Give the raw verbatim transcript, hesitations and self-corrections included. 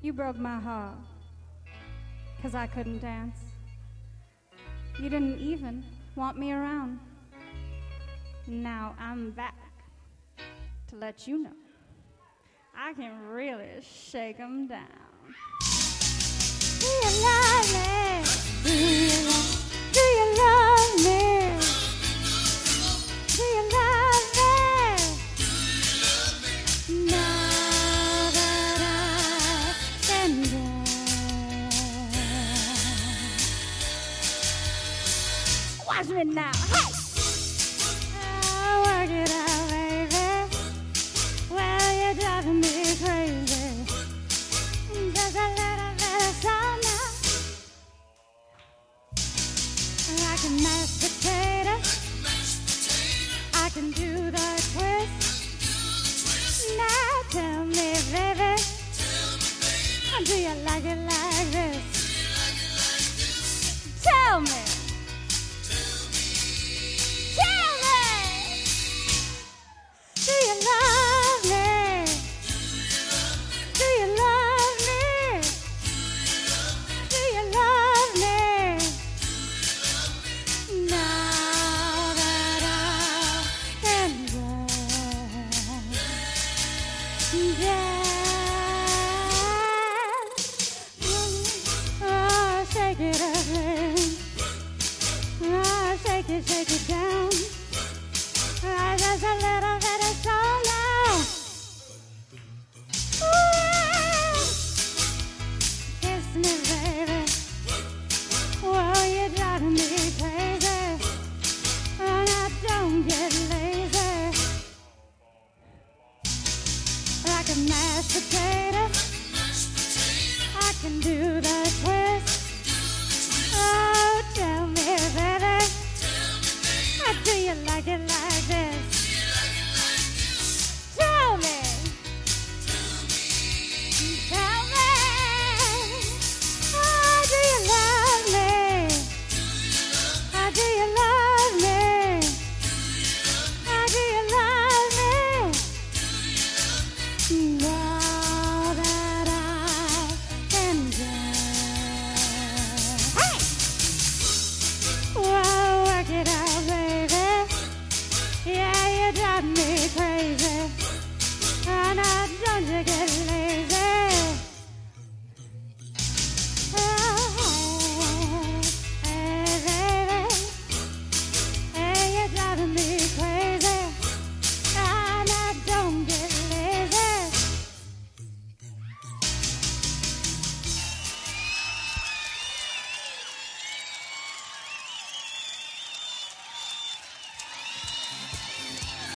You broke my heart, 'cause I couldn't dance. You didn't even want me around. Now I'm back to let you know I can really shake 'em down. Do you love me? Do you love, do you love me? Do you love me? Now that I've been gone. Watch me now, hey! Oh, work it out, baby. Well, you're driving me crazy. Just a little bit of song now. I can mash potatoes. I can do the twist. Now tell me, baby, do you like it like this? Tell me. Tell me. Do you love me? Do you love me? Do you love me? Now that I've been gone, yeah. Oh, shake it up, baby. Oh, shake it, shake it down. Oh, just a little bit of soul now. Ooh, kiss me, baby. Whoa, you're driving me crazy. Oh, now don't get lazy. Like a mashed potato, I can do the